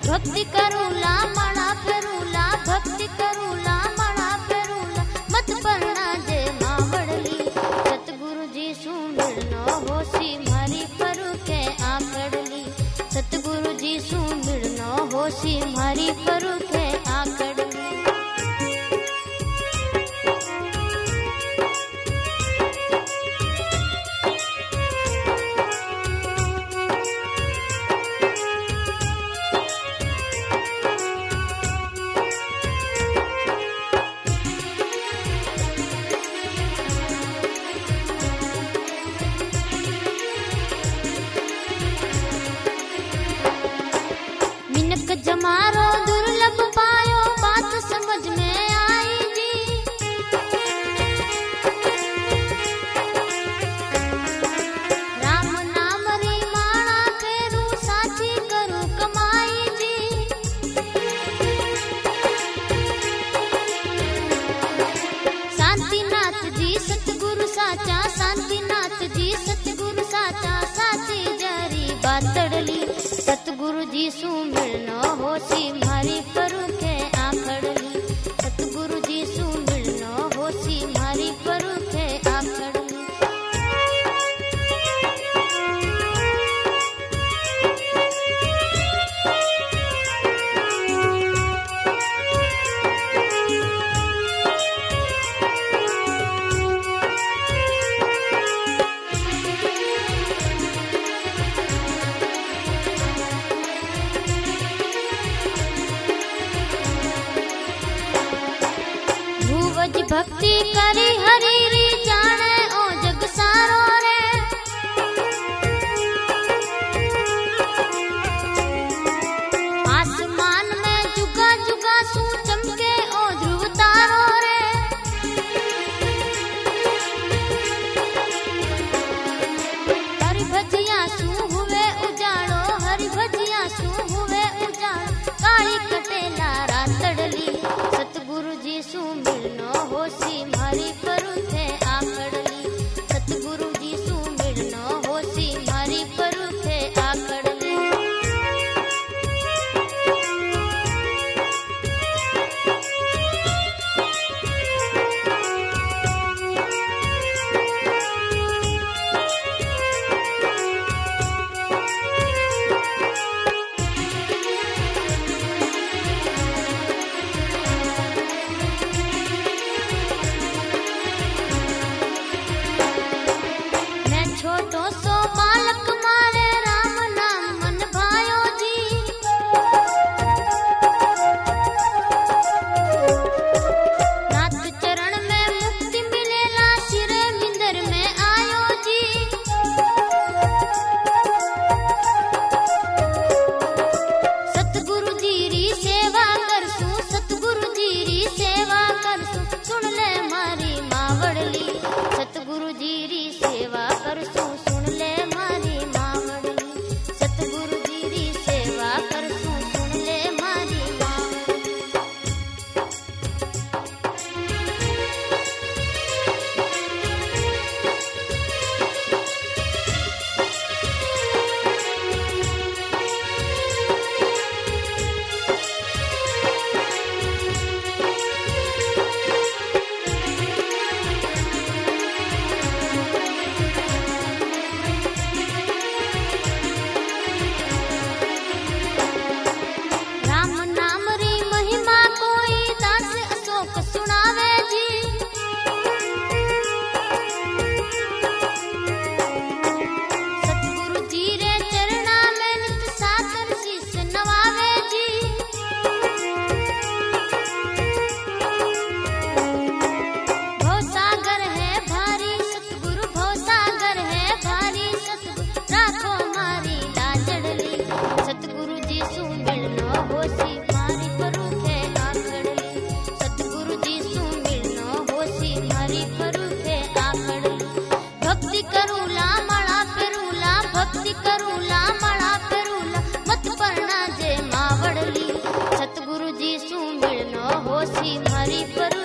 भक्ति करूला मणा फेरूला, भक्ति करूला मणा फेरूला, मत परना जे मावड़ली। सतगुरु जी सुमिरनो होसी मारी फरूखे आकड़ली। सतगुरु जी सुमिरनो होसी मारी फरूखे आकड़ली। जमारो दुर्लभ पायो, बात समझ में आई जी। राम नाम री माणा फेरू, साची करूं कमाई जी। शांतिनाथ जी सतगुरु साचा, शांतिनाथ जी सतगुरु साचा, साची जरी बातड़ली। सतगुरु जी सुमिरनो होसी मारी फरूखे आखड़ली। सतगुरु जी सुमिरनो होसी मारी फरूखे आखड़ली। भक्ति करी हरि री जाने ओ जग सारो रे। आसमान में जुगा जुगा सू चमके ओ ध्रुव तारो रे। हरि भजिया सू हुए उजाड़ो, हरि भजिया सू हुए उजाड़ो, काली कटेला रातड़ली। सतगुरु जी सुमिरनो होसी मारी फरूखे आकड़ली। सतगुरु जी सुमिरनो होसी मारी फरूखे आकड़ली। छोटो सो बालक मारे राम नाम मन भायो जी। नाथ चरण में मुक्ति मिलेला, सिरे मिंदर में आयो जी। सतगुरु जी री सेवा करसू, सतगुरु जी री सेवा करसू, सुन ले मारी मावड़ली। सतगुरु जी री सेवा करसू, सुन ले मारी मावड़ली। सतगुरु जी री सेवा करसू, सुन ले मारी मावड़ली। भक्ति करूला मणा फेरूला, मत परना जे मावड़ली। सतगुरु जी सुमिरनो होसी मारी पर